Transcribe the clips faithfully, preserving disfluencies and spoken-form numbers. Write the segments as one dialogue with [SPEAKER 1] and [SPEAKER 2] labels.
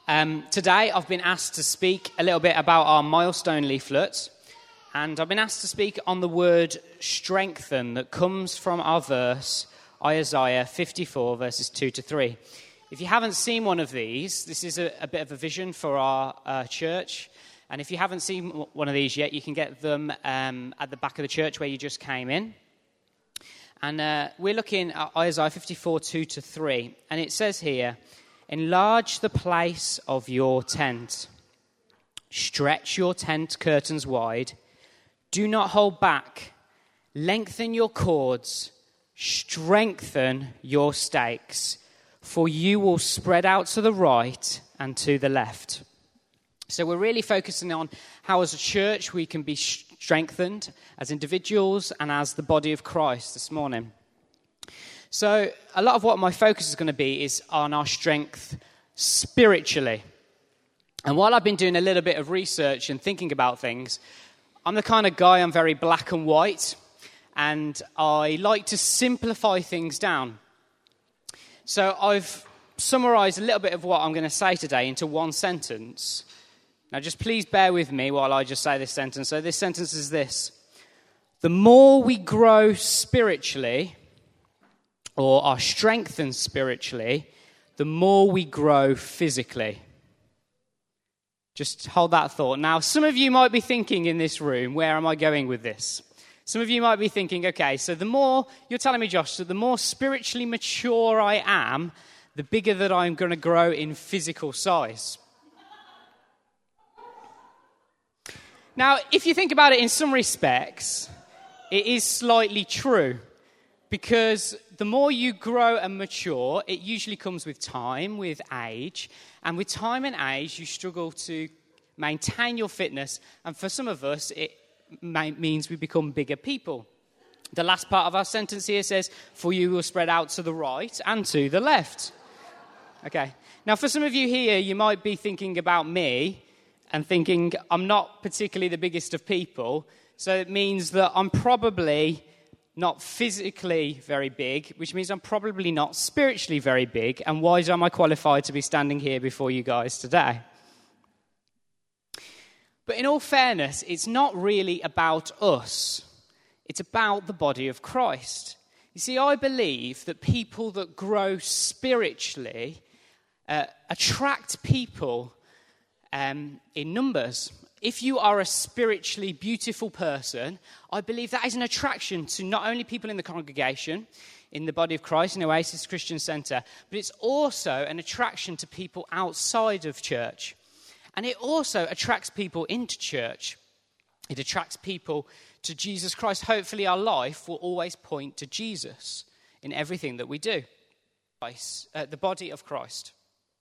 [SPEAKER 1] Um, today I've been asked to speak a little bit about our milestone leaflet, and I've been asked to speak on the word strengthen that comes from our verse, Isaiah fifty-four, verses two to three. If you haven't seen one of these, this is a, a bit of a vision for our uh, church, and if you haven't seen one of these yet, you can get them um, at the back of the church where you just came in. And uh, we're looking at Isaiah fifty-four, two to three, and it says here, enlarge the place of your tent. Stretch your tent curtains wide. Do not hold back. Lengthen your cords. Strengthen your stakes. For you will spread out to the right and to the left. So we're really focusing on how as a church we can be strengthened as individuals and as the body of Christ this morning. So a lot of what my focus is going to be is on our strength spiritually. And while I've been doing a little bit of research and thinking about things, I'm the kind of guy, I'm very black and white, and I like to simplify things down. So I've summarised a little bit of what I'm going to say today into one sentence. Now just please bear with me while I just say this sentence. So this sentence is this: the more we grow spiritually, or are strengthened spiritually, the more we grow physically. Just hold that thought. Now, some of you might be thinking in this room, where am I going with this? Some of you might be thinking, okay, so the more, you're telling me, Josh, that the more spiritually mature I am, the bigger that I'm going to grow in physical size. Now, if you think about it in some respects, it is slightly true. Because the more you grow and mature, it usually comes with time, with age. And with time and age, you struggle to maintain your fitness. And for some of us, it may, means we become bigger people. The last part of our sentence here says, for you will spread out to the right and to the left. Okay. Now, for some of you here, you might be thinking about me and thinking, I'm not particularly the biggest of people. So it means that I'm probably not physically very big, which means I'm probably not spiritually very big. And why am I qualified to be standing here before you guys today? But in all fairness, it's not really about us. It's about the body of Christ. You see, I believe that people that grow spiritually uh, attract people um, in numbers. If you are a spiritually beautiful person, I believe that is an attraction to not only people in the congregation, in the body of Christ, in Oasis Christian Centre, but it's also an attraction to people outside of church. And it also attracts people into church. It attracts people to Jesus Christ. Hopefully our life will always point to Jesus in everything that we do. Uh, the body of Christ.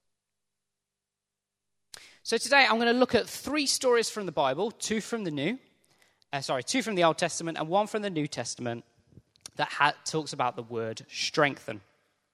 [SPEAKER 1] So today I'm going to look at three stories from the Bible, two from the New, uh, sorry, two from the Old Testament and one from the New Testament that ha- talks about the word strengthen.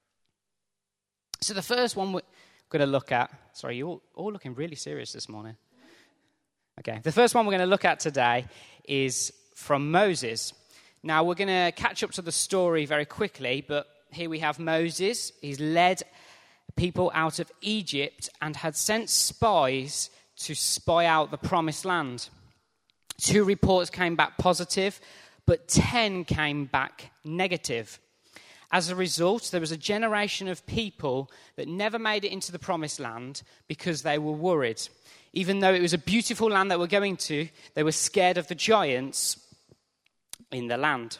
[SPEAKER 1] So the first one we're going to look at, sorry, you're all, all looking really serious this morning. Okay, the first one we're going to look at today is from Moses. Now we're going to catch up to the story very quickly, but here we have Moses. He's led people out of Egypt and had sent spies to spy out the promised land. Two reports came back positive, but ten came back negative. As a result, there was a generation of people that never made it into the promised land because they were worried. Even though it was a beautiful land that we're going to, they were scared of the giants in the land.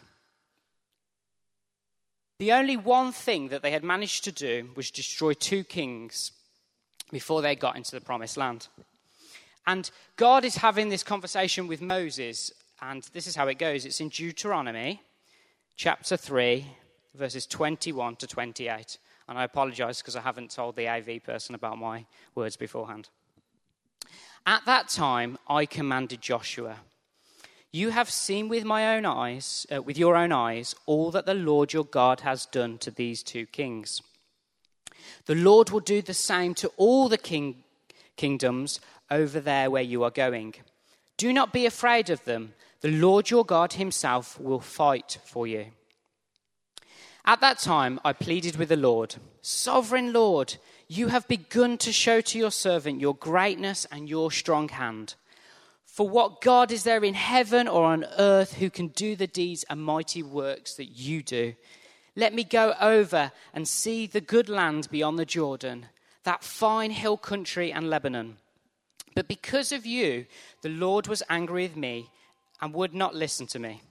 [SPEAKER 1] The only one thing that they had managed to do was destroy two kings before they got into the promised land. And God is having this conversation with Moses, and this is how it goes. It's in Deuteronomy chapter three, verses twenty-one to twenty-eight. And I apologize because I haven't told the A V person about my words beforehand. At that time, I commanded Joshua, you have seen with my own eyes, uh, with your own eyes, all that the Lord your God has done to these two kings. The Lord will do the same to all the king, kingdoms over there where you are going. Do not be afraid of them. The Lord your God himself will fight for you. At that time, I pleaded with the Lord, Sovereign Lord, you have begun to show to your servant your greatness and your strong hand. For what God is there in heaven or on earth who can do the deeds and mighty works that you do? Let me go over and see the good land beyond the Jordan, that fine hill country and Lebanon. But because of you, the Lord was angry with me and would not listen to me.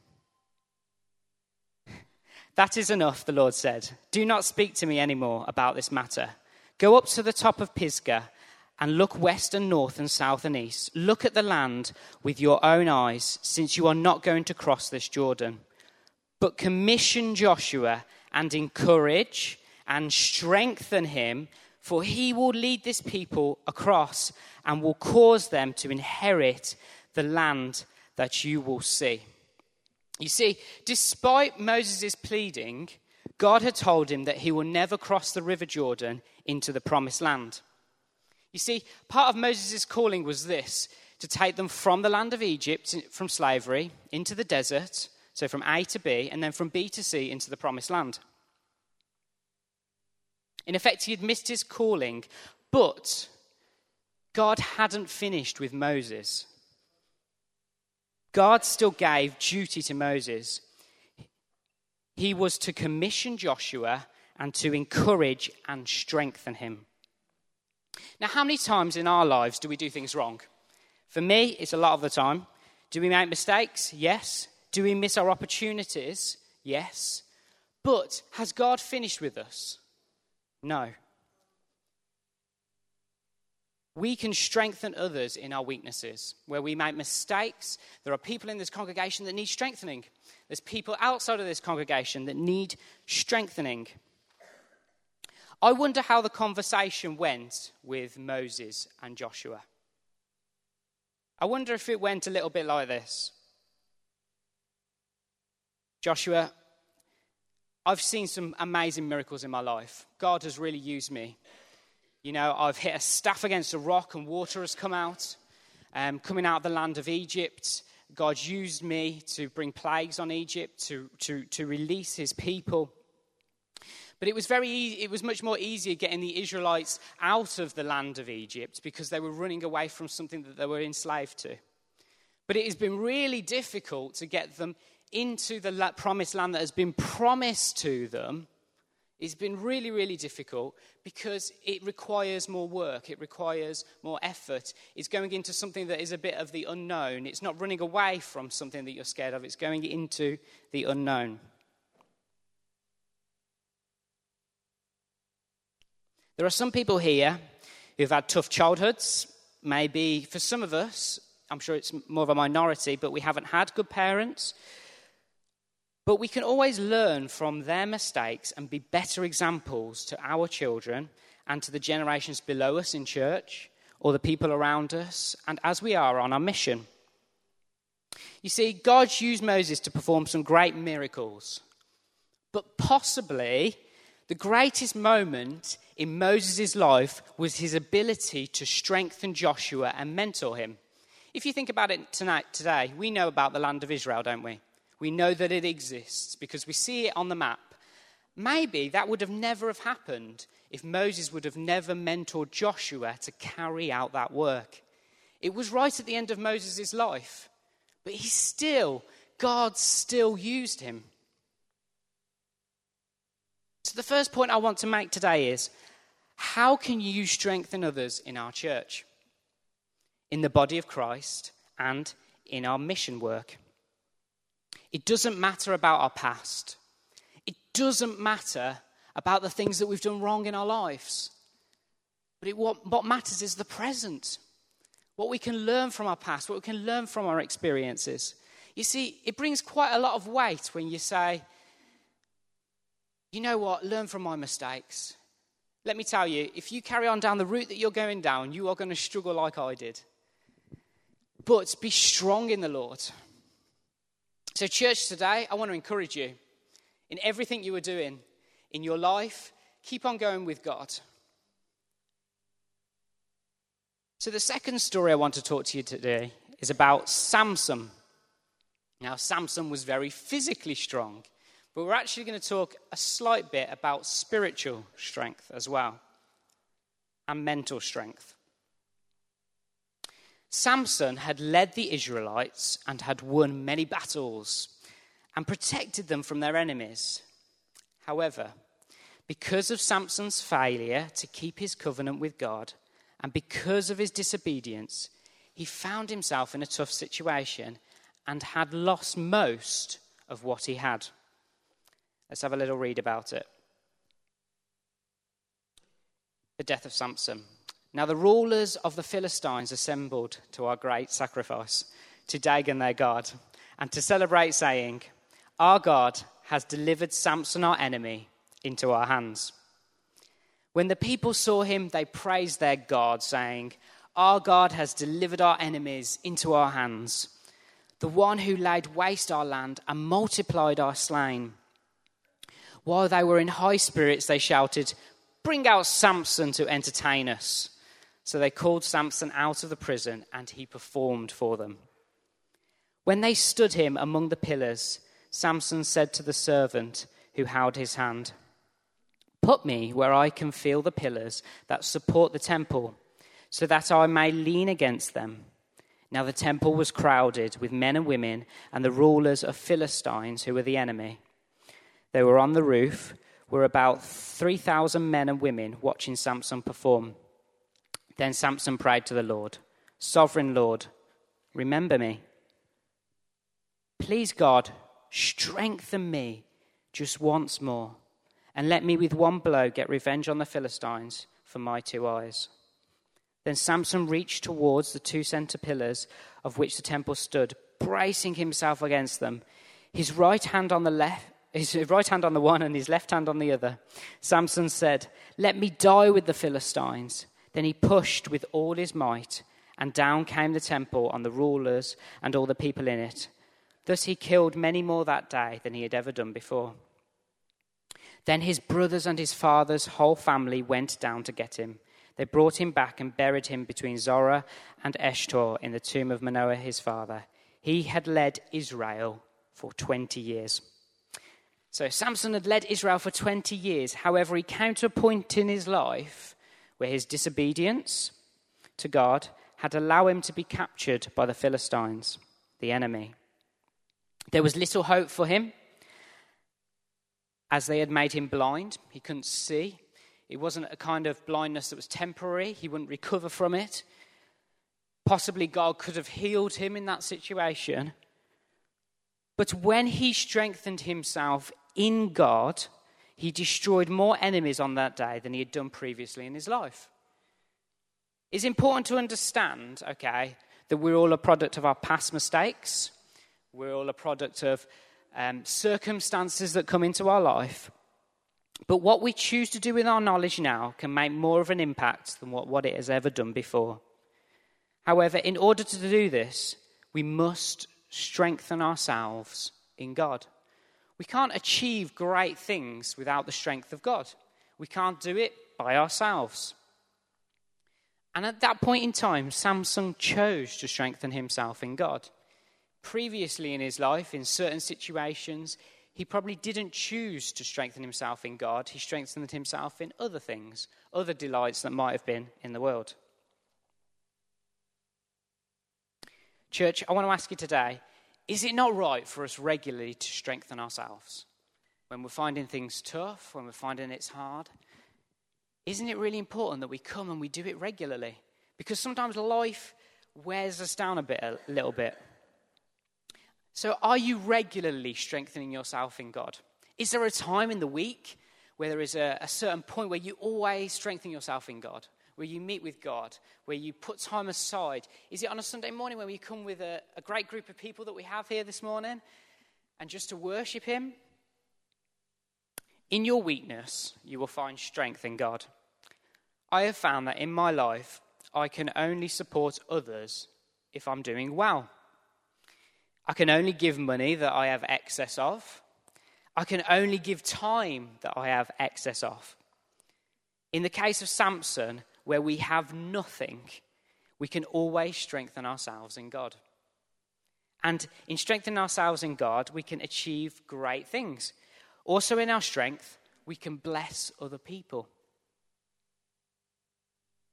[SPEAKER 1] That is enough, the Lord said. Do not speak to me anymore about this matter. Go up to the top of Pisgah and look west and north and south and east. Look at the land with your own eyes, since you are not going to cross this Jordan. But commission Joshua and encourage and strengthen him, for he will lead this people across and will cause them to inherit the land that you will see. You see, despite Moses' pleading, God had told him that he will never cross the river Jordan into the promised land. You see, part of Moses' calling was this, to take them from the land of Egypt, from slavery, into the desert, so from A to B, and then from B to C into the promised land. In effect, he had missed his calling, but God hadn't finished with Moses. God still gave duty to Moses. He was to commission Joshua and to encourage and strengthen him. Now, how many times in our lives do we do things wrong? For me, it's a lot of the time. Do we make mistakes? Yes. Do we miss our opportunities? Yes. But has God finished with us? No. We can strengthen others in our weaknesses. Where we make mistakes, there are people in this congregation that need strengthening. There's people outside of this congregation that need strengthening. I wonder how the conversation went with Moses and Joshua. I wonder if it went a little bit like this. Joshua, I've seen some amazing miracles in my life. God has really used me. You know, I've hit a staff against a rock and water has come out. Um, coming out of the land of Egypt, God used me to bring plagues on Egypt, to, to, to release his people. But it was very easy, it was much more easier getting the Israelites out of the land of Egypt because they were running away from something that they were enslaved to. But it has been really difficult to get them into the promised land that has been promised to them. It's been really, really difficult because it requires more work. It requires more effort. It's going into something that is a bit of the unknown. It's not running away from something that you're scared of. It's going into the unknown. There are some people here who've had tough childhoods. Maybe for some of us, I'm sure it's more of a minority, but we haven't had good parents. But we can always learn from their mistakes and be better examples to our children and to the generations below us in church or the people around us and as we are on our mission. You see, God used Moses to perform some great miracles. But possibly the greatest moment in Moses' life was his ability to strengthen Joshua and mentor him. If you think about it tonight, today, we know about the land of Israel, don't we? We know that it exists because we see it on the map. Maybe that would have never have happened if Moses would have never mentored Joshua to carry out that work. It was right at the end of Moses' life, but he still, God still used him. So the first point I want to make today is, how can you strengthen others in our church, in the body of Christ, and in our mission work? It doesn't matter about our past. It doesn't matter about the things that we've done wrong in our lives. But it, what, what matters is the present. What we can learn from our past, what we can learn from our experiences. You see, it brings quite a lot of weight when you say, you know what, learn from my mistakes. Let me tell you, if you carry on down the route that you're going down, you are going to struggle like I did. But be strong in the Lord. So church, today, I want to encourage you in everything you are doing in your life, keep on going with God. So the second story I want to talk to you today is about Samson. Now, Samson was very physically strong, but we're actually going to talk a slight bit about spiritual strength as well. and mental strength. Samson had led the Israelites and had won many battles and protected them from their enemies. However, because of Samson's failure to keep his covenant with God and because of his disobedience, he found himself in a tough situation and had lost most of what he had. Let's have a little read about it. The death of Samson. Now the rulers of the Philistines assembled to our great sacrifice, to Dagon their god, and to celebrate, saying, "Our God has delivered Samson our enemy into our hands." When the people saw him, they praised their God, saying, "Our God has delivered our enemies into our hands, the one who laid waste our land and multiplied our slain." While they were in high spirits, they shouted, "Bring out Samson to entertain us." So they called Samson out of the prison, and he performed for them. When they stood him among the pillars, Samson said to the servant who held his hand, "Put me where I can feel the pillars that support the temple, so that I may lean against them." Now the temple was crowded with men and women and the rulers of Philistines who were the enemy. They were on the roof, were about three thousand men and women watching Samson perform. Then Samson prayed to the Lord, "Sovereign Lord, remember me. Please God, strengthen me just once more, and let me with one blow get revenge on the Philistines for my two eyes." Then Samson reached towards the two center pillars of which the temple stood, bracing himself against them, his right hand on the left, his right hand on the one and his left hand on the other. Samson said, "Let me die with the Philistines." Then he pushed with all his might, and down came the temple on the rulers and all the people in it. Thus he killed many more that day than he had ever done before. Then his brothers and his father's whole family went down to get him. They brought him back and buried him between Zorah and Eshtaol in the tomb of Manoah his father. He had led Israel for twenty years. So Samson had led Israel for twenty years. However, he came to a point in his life where his disobedience to God had allowed him to be captured by the Philistines, the enemy. There was little hope for him, as they had made him blind. He couldn't see. It wasn't a kind of blindness that was temporary. He wouldn't recover from it. Possibly God could have healed him in that situation. But when he strengthened himself in God, he destroyed more enemies on that day than he had done previously in his life. It's important to understand, okay, that we're all a product of our past mistakes. We're all a product of um, circumstances that come into our life. But what we choose to do with our knowledge now can make more of an impact than what, what it has ever done before. However, in order to do this, we must strengthen ourselves in God. We can't achieve great things without the strength of God. We can't do it by ourselves. And at that point in time, Samson chose to strengthen himself in God. Previously in his life, in certain situations, he probably didn't choose to strengthen himself in God. He strengthened himself in other things, other delights that might have been in the world. Church, I want to ask you today, is it not right for us regularly to strengthen ourselves? When we're finding things tough, when we're finding it's hard, isn't it really important that we come and we do it regularly? Because sometimes life wears us down a bit, a little bit. So are you regularly strengthening yourself in God? Is there a time in the week where there is a, a certain point where you always strengthen yourself in God? Where you meet with God, where you put time aside? Is it on a Sunday morning when we come with a, a great group of people that we have here this morning and just to worship him? In your weakness, you will find strength in God. I have found that in my life, I can only support others if I'm doing well. I can only give money that I have excess of. I can only give time that I have excess of. In the case of Samson, where we have nothing, we can always strengthen ourselves in God. And in strengthening ourselves in God, we can achieve great things. Also in our strength, we can bless other people.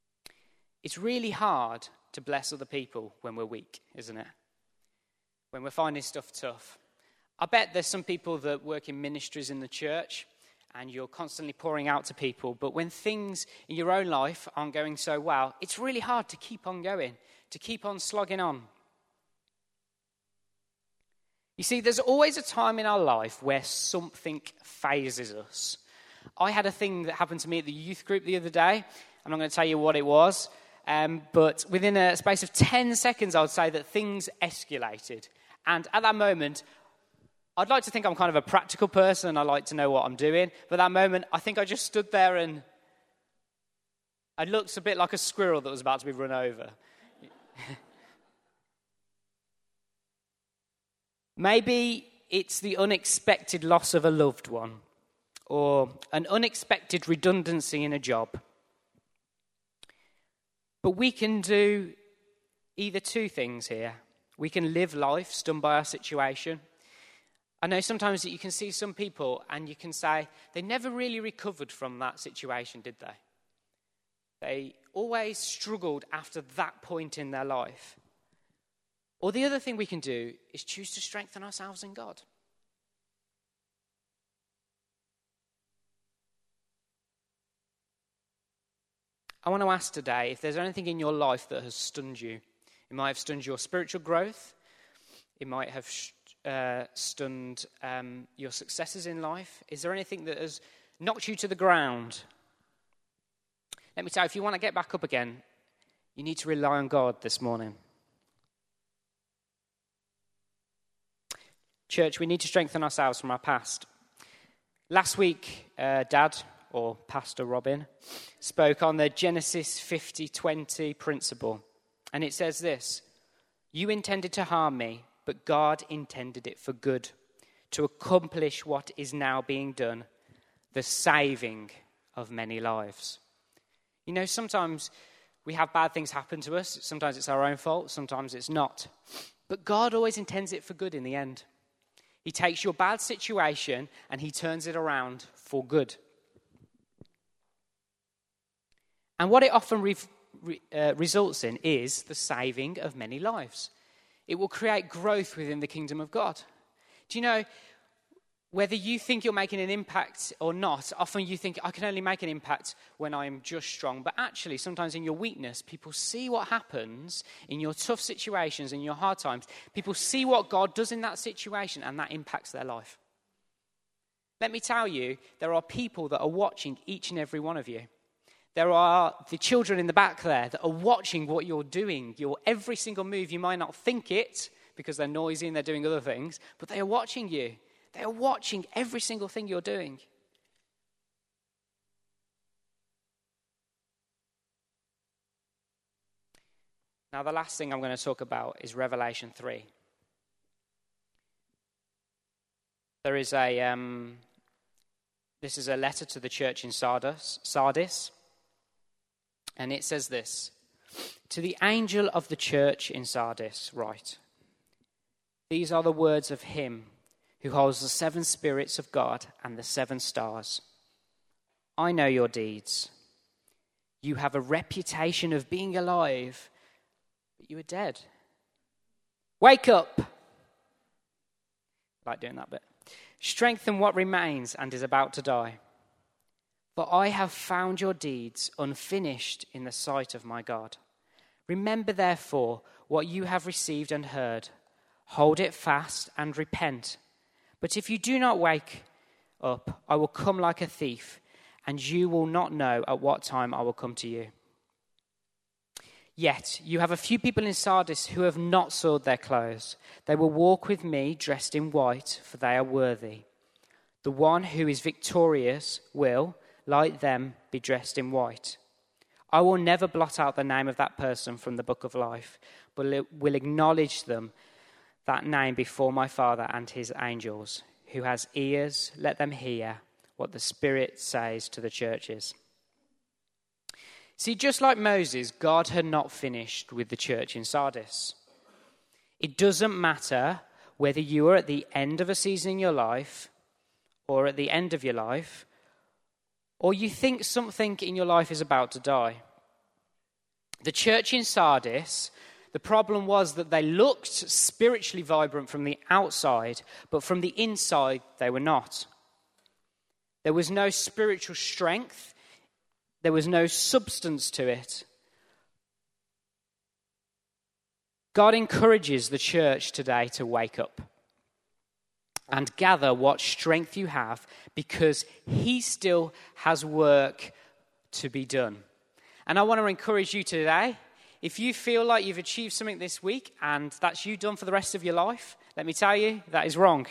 [SPEAKER 1] It's really hard to bless other people when we're weak, isn't it? When we're finding stuff tough. I bet there's some people that work in ministries in the church and you're constantly pouring out to people, but when things in your own life aren't going so well, it's really hard to keep on going, to keep on slogging on. You see, there's always a time in our life where something phases us. I had a thing that happened to me at the youth group the other day. I'm not going to tell you what it was, um, but within a space of ten seconds, I would say that things escalated. And at that moment, I'd like to think I'm kind of a practical person and I like to know what I'm doing. But at that moment, I think I just stood there and I looked a bit like a squirrel that was about to be run over. Maybe it's the unexpected loss of a loved one or an unexpected redundancy in a job. But we can do either two things here. We can live life stunned by our situation. I know sometimes that you can see some people and you can say, they never really recovered from that situation, did they? They always struggled after that point in their life. Or the other thing we can do is choose to strengthen ourselves in God. I want to ask today if there's anything in your life that has stunned you. It might have stunned your spiritual growth. It might have uh, stunned um, your successes in life. Is there anything that has knocked you to the ground? Let me tell you, if you want to get back up again, you need to rely on God this morning. Church, we need to strengthen ourselves from our past. Last week, uh, Dad, or Pastor Robin, spoke on the Genesis fifty twenty principle. And it says this: you intended to harm me, but God intended it for good, to accomplish what is now being done, the saving of many lives. You know, sometimes we have bad things happen to us. Sometimes it's our own fault. Sometimes it's not. But God always intends it for good in the end. He takes your bad situation and he turns it around for good. And what it often re- re- uh, results in is the saving of many lives. It will create growth within the kingdom of God. Do you know, whether you think you're making an impact or not, often you think, I can only make an impact when I'm just strong. But actually, sometimes in your weakness, people see what happens in your tough situations, in your hard times. People see what God does in that situation, and that impacts their life. Let me tell you, there are people that are watching each and every one of you. There are the children in the back there that are watching what you're doing, your every single move. You might not think it because they're noisy and they're doing other things, but they are watching you. They are watching every single thing you're doing. Now, the last thing I'm going to talk about is Revelation three. There is a, um, this is a letter to the church in Sardis, Sardis, and it says this: to the angel of the church in Sardis, write, these are the words of him who holds the seven spirits of God and the seven stars. I know your deeds. You have a reputation of being alive, but you are dead. Wake up. I like doing that bit. Strengthen what remains and is about to die. For I have found your deeds unfinished in the sight of my God. Remember, therefore, what you have received and heard. Hold it fast and repent. But if you do not wake up, I will come like a thief, and you will not know at what time I will come to you. Yet you have a few people in Sardis who have not soiled their clothes. They will walk with me dressed in white, for they are worthy. The one who is victorious will, like them, be dressed in white. I will never blot out the name of that person from the book of life, but will acknowledge them, that name, before my Father and his angels. Who has ears, let them hear what the Spirit says to the churches. See, just like Moses, God had not finished with the church in Sardis. It doesn't matter whether you are at the end of a season in your life or at the end of your life, or you think something in your life is about to die. The church in Sardis, the problem was that they looked spiritually vibrant from the outside, but from the inside they were not. There was no spiritual strength. There was no substance to it. God encourages the church today to wake up and gather what strength you have, because he still has work to be done. And I want to encourage you today, if you feel like you've achieved something this week and that's you done for the rest of your life, let me tell you, that is wrong.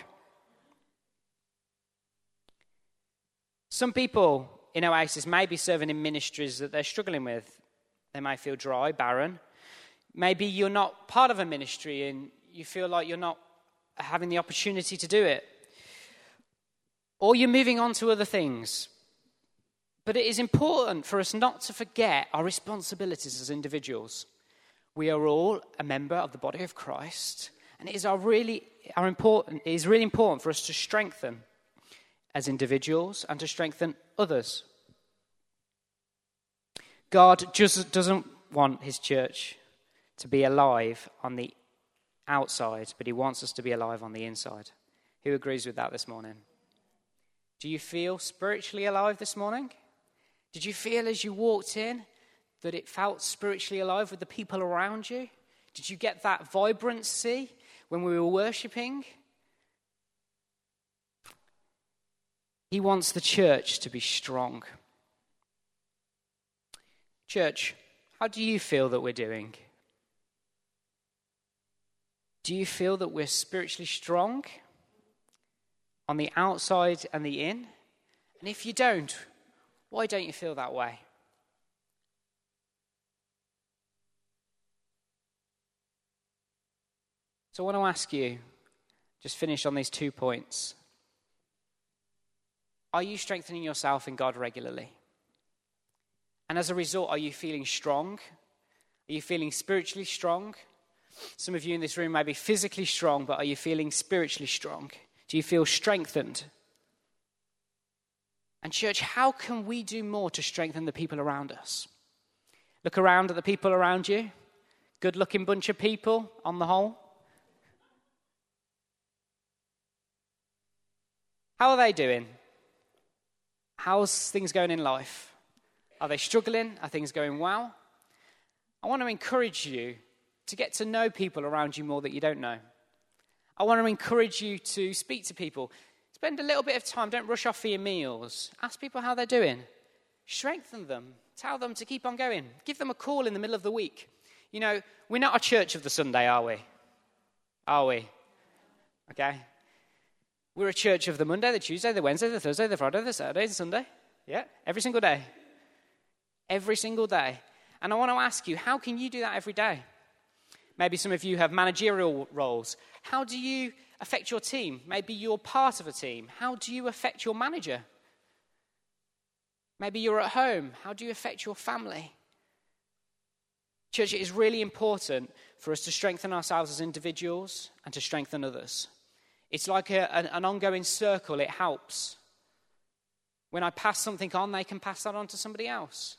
[SPEAKER 1] Some people in Oasis may be serving in ministries that they're struggling with. They may feel dry, barren. Maybe you're not part of a ministry and you feel like you're not having the opportunity to do it. Or you're moving on to other things. But it is important for us not to forget our responsibilities as individuals. We are all a member of the body of Christ, and it is our really our important. It is really important for us to strengthen as individuals and to strengthen others. God just doesn't want his church to be alive on the outside, but he wants us to be alive on the inside. Who agrees with that this morning? Do you feel spiritually alive this morning? Did you feel as you walked in that it felt spiritually alive with the people around you? Did you get that vibrancy when we were worshipping? He wants the church to be strong. Church, how do you feel that we're doing? Do you feel that we're spiritually strong on the outside and the in? And if you don't, why don't you feel that way? So I want to ask you, just finish on these two points. Are you strengthening yourself in God regularly? And as a result, are you feeling strong? Are you feeling spiritually strong? Some of you in this room may be physically strong, but are you feeling spiritually strong? Do you feel strengthened? And church, how can we do more to strengthen the people around us? Look around at the people around you. Good-looking bunch of people on the whole. How are they doing? How's things going in life? Are they struggling? Are things going well? I want to encourage you to get to know people around you more that you don't know. I want to encourage you to speak to people. Spend a little bit of time. Don't rush off for your meals. Ask people how they're doing. Strengthen them. Tell them to keep on going. Give them a call in the middle of the week. You know, we're not a church of the Sunday, are we? Are we? Okay. We're a church of the Monday, the Tuesday, the Wednesday, the Thursday, the Friday, the Saturday, the Sunday. Yeah, every single day. Every single day. And I want to ask you, how can you do that every day? Maybe some of you have managerial roles. How do you affect your team? Maybe you're part of a team. How do you affect your manager? Maybe you're at home. How do you affect your family? Church, it is really important for us to strengthen ourselves as individuals and to strengthen others. It's like a, an, an ongoing circle. It helps. When I pass something on, they can pass that on to somebody else.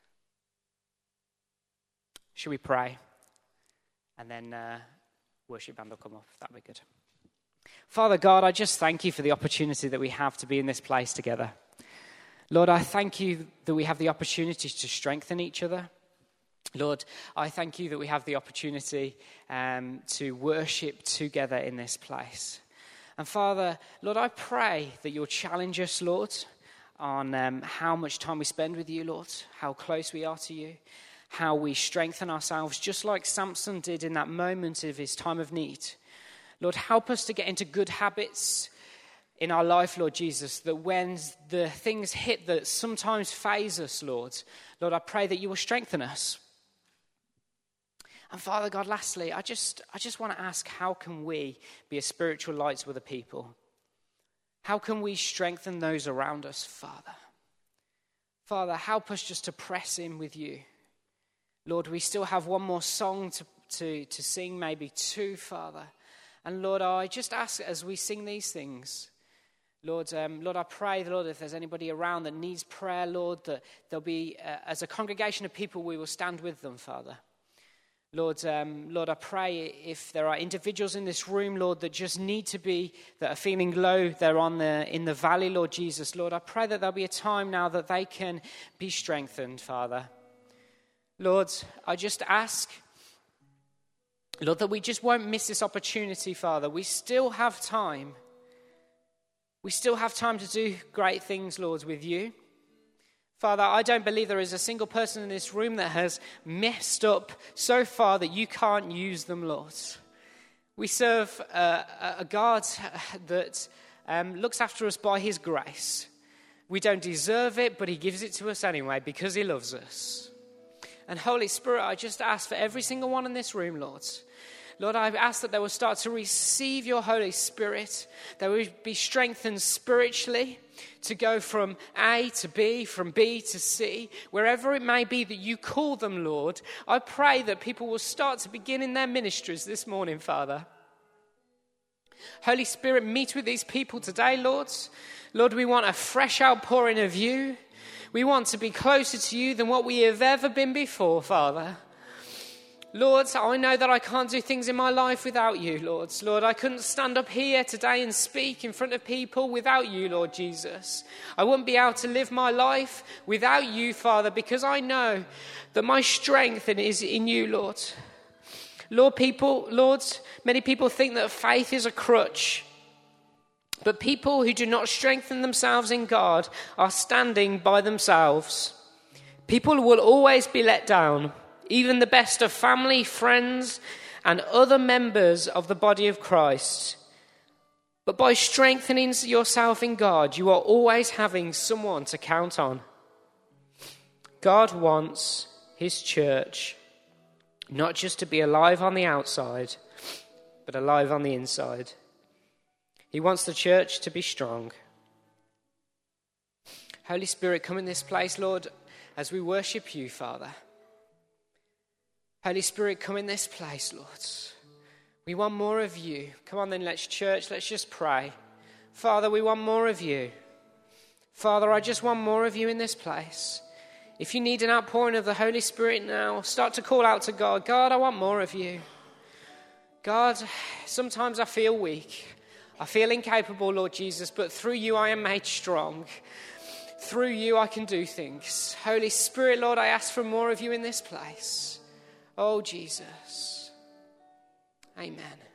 [SPEAKER 1] Should we pray? And then uh, worship band will come up. That'd be good. Father God, I just thank you for the opportunity that we have to be in this place together. Lord, I thank you that we have the opportunity to strengthen each other. Lord, I thank you that we have the opportunity um, to worship together in this place. And Father, Lord, I pray that you'll challenge us, Lord, on um, how much time we spend with you, Lord, how close we are to you, how we strengthen ourselves, just like Samson did in that moment of his time of need. Lord, help us to get into good habits in our life, Lord Jesus, that when the things hit that sometimes phase us, Lord, Lord, I pray that you will strengthen us. And Father God, lastly, I just I just want to ask, how can we be a spiritual light to other people? How can we strengthen those around us, Father? Father, help us just to press in with you. Lord, we still have one more song to, to, to sing, maybe two, Father. And Lord, I just ask as we sing these things, Lord, um, Lord, I pray, Lord, if there's anybody around that needs prayer, Lord, that there'll be, uh, as a congregation of people, we will stand with them, Father. Lord, um, Lord, I pray if there are individuals in this room, Lord, that just need to be, that are feeling low, they're on the in the valley, Lord Jesus. Lord, I pray that there'll be a time now that they can be strengthened, Father. Lord, I just ask, Lord, that we just won't miss this opportunity, Father. We still have time. We still have time to do great things, Lord, with you. Father, I don't believe there is a single person in this room that has messed up so far that you can't use them, Lord. We serve a, a God that um, looks after us by his grace. We don't deserve it, but he gives it to us anyway because he loves us. And Holy Spirit, I just ask for every single one in this room, Lord. Lord, I ask that they will start to receive your Holy Spirit. They will be strengthened spiritually to go from A to B, from B to C, wherever it may be that you call them, Lord. I pray that people will start to begin in their ministries this morning, Father. Holy Spirit, meet with these people today, Lord. Lord, we want a fresh outpouring of you. We want to be closer to you than what we have ever been before, Father. Lord, I know that I can't do things in my life without you, Lord. Lord, I couldn't stand up here today and speak in front of people without you, Lord Jesus. I wouldn't be able to live my life without you, Father, because I know that my strength is in you, Lord. Lord, people, Lord, many people think that faith is a crutch. But people who do not strengthen themselves in God are standing by themselves. People will always be let down. Even the best of family, friends, and other members of the body of Christ. But by strengthening yourself in God, you are always having someone to count on. God wants his church not just to be alive on the outside, but alive on the inside. He wants the church to be strong. Holy Spirit, come in this place, Lord, as we worship you, Father. Holy Spirit, come in this place, Lord. We want more of you. Come on then, let's church, let's just pray. Father, we want more of you. Father, I just want more of you in this place. If you need an outpouring of the Holy Spirit now, start to call out to God. God, I want more of you. God, sometimes I feel weak. I feel incapable, Lord Jesus, but through you I am made strong. Through you I can do things. Holy Spirit, Lord, I ask for more of you in this place. Oh, Jesus. Amen.